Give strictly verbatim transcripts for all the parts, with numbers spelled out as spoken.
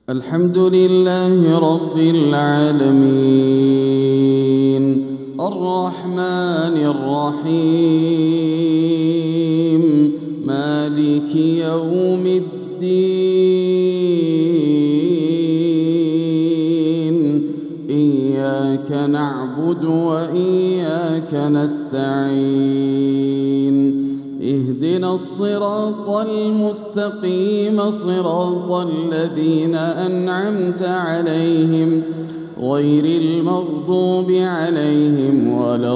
الحمد لله رب العالمين الرحمن الرحيم مالك يوم الدين إياك نعبد وإياك نستعين اهدنا الصراط المستقيم صراط الذين أنعمت عليهم غير المغضوب عليهم ولا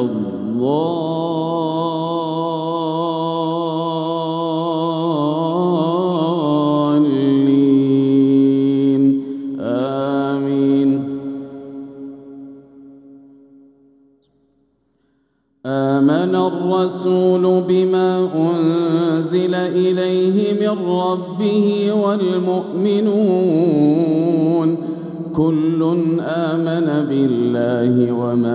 الضالين آمين. آمن الرسول بما أنزل إليه من ربه والمؤمنون كل آمن بالله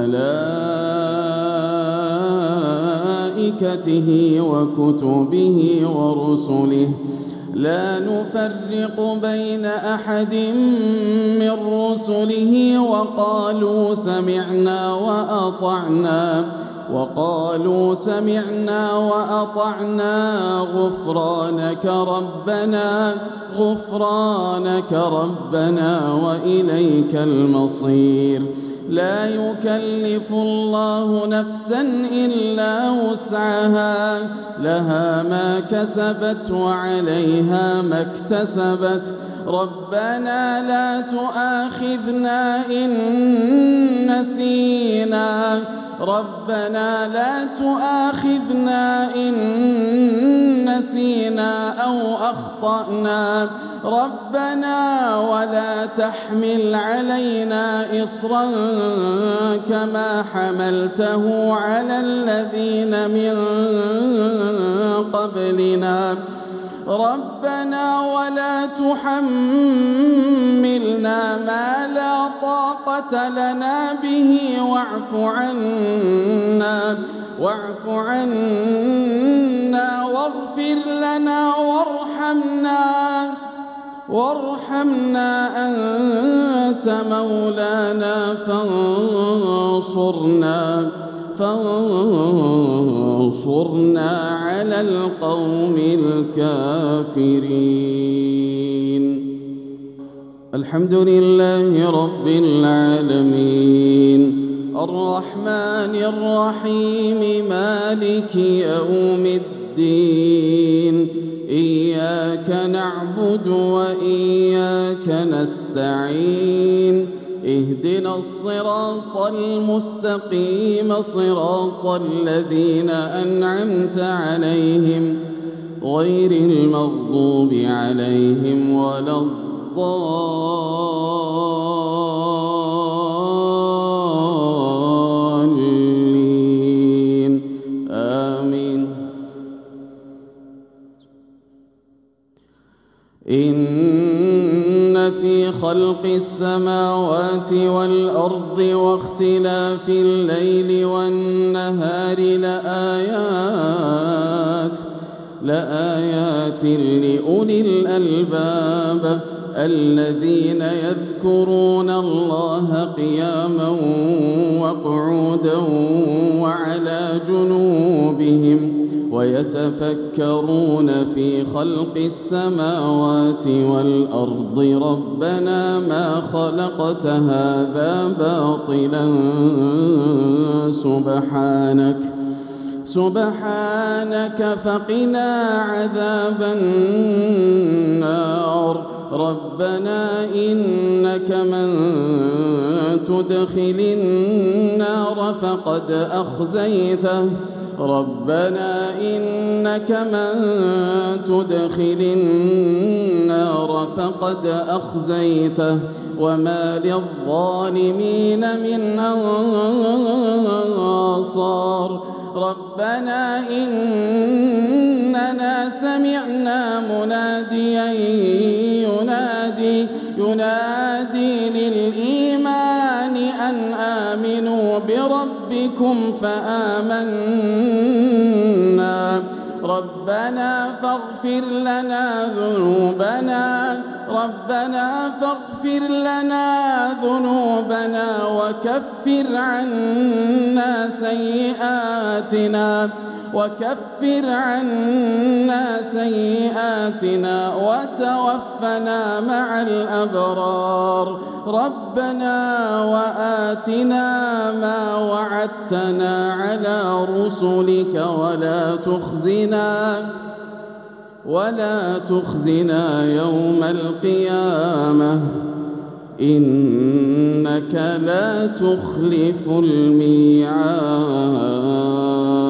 وملائكته وكتبه ورسله لا نفرق بين أحد من رسله وقالوا سمعنا وأطعنا وقالوا سمعنا وأطعنا غفرانك ربنا غفرانك ربنا وإليك المصير. لا يكلف الله نفسا إلا وسعها لها ما كسبت وعليها ما اكتسبت ربنا لا تؤاخذنا إن نسينا ربنا لا تؤاخذنا إن نسينا أو أخطأنا ربنا ولا تحمل علينا إصرا كما حملته على الذين من قبلنا ربنا ولا تحملنا ما لا طاقة لنا به واعف عنا واعف عنا واغفر لنا وارحمنا وارحمنا أنت مولانا فانصرنا فانصرنا على القوم الكافرين. الحمد لله رب العالمين الرحمن الرحيم مالك يوم الدين إياك نعبد وإياك نستعين اهدنا الصراط المستقيم صراط الذين أنعمت عليهم غير المغضوب عليهم ولا الضالين آمين. إن في خلق السماوات والأرض واختلاف الليل والنهار لآيات لآيات لأولي الألباب الذين يذكرون الله قياما وقعودا وعلى جنوبهم ويتفكرون في خلق السماوات والأرض ربنا ما خلقت هذا باطلا سبحانك سبحانك فقنا عذاب النار ربنا إنك من تدخل النار فقد أخزيته ربنا إنك من تدخل النار فقد أخزيته وما للظالمين من أنصار ربنا إننا سمعنا مناديا ينادي ينادي للإيمان أن آمنوا بربكم فآمنا ربنا فاغفر لنا ذنوبنا ربنا فاغفر لنا ذنوبنا وكفر عنا سيئاتنا وكفر عنا سيئاتنا وتوفنا مع الأبرار ربنا وآتنا ما وعدتنا على رسلك ولا تخزنا ولا تخزنا يوم القيامة إنك لا تخلف الميعاد.